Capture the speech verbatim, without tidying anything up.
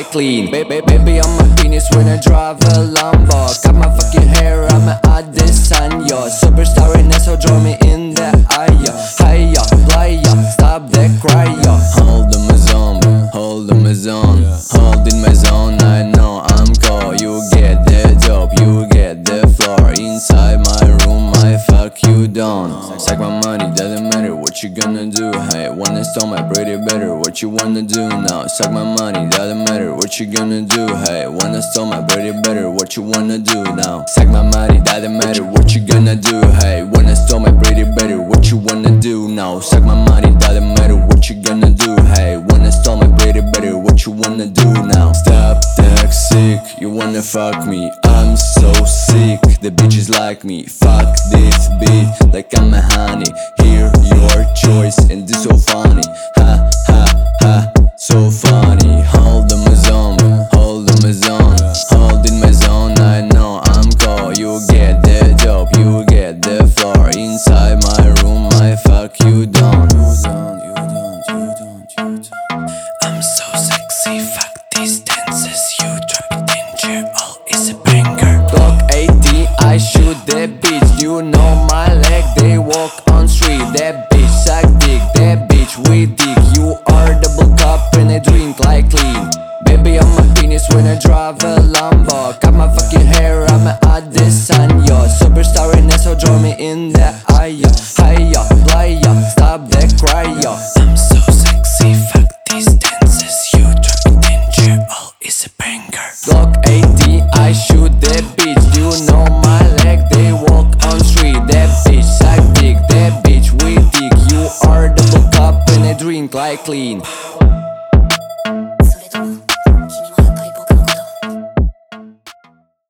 like clean. Baby, baby, on my penis when I drive a Lambo. Cut my fucking hair, I'm an Adesanya. Superstar in S O, draw me in the eye. Hiya, playa, stop that cry. Hold in my zone, hold in my zone, hold in my zone. I know I'm cold. You get the dope, you get the floor. Inside my room, I fuck you down. Suck my money, doesn't matter what you gonna do. Hey, wanna stole my pretty better, what you wanna do now? Suck my money, doesn't matter what you gonna do. Hey, wanna stole my pretty better, what you wanna do now? Suck my money, doesn't matter what you gonna do. Hey, wanna stole my pretty better, what you wanna do now? Suck my money, doesn't matter what you gonna do. Hey, wanna stole my pretty better, what you wanna do now? Stop toxic, you wanna fuck me? I'm so sick, the bitches like me. Fuck this beat like I'm a honey. Hear your choice and this so funny. Ha ha ha, so funny. Hold in my zone, hold in my zone, hold in my zone. I know I'm cold. You get the dope, you get the floor. Inside my room, I fuck you down. I'm so sexy, fuck these dances. You drop it in chair, all is a banger. Glock eighty, I shoot that bitch. You know my leg, they walk on street. That bitch suck dick, that bitch with dick. You are double cup and I drink like clean. Baby, on my penis when I drive a Lambo. Cut my fucking hair, I'm an Adesanya. Superstar in S O, draw me in the eye. Hiya, playa, stop that cry. I'm so sexy, fuck these dances. You drop it in chair, all is a banger. Glock eighty, I shoot that bitch. You know my leg, they walk on street. That bitch suck dick, that bitch with dick. You are double cup and I drink like clean.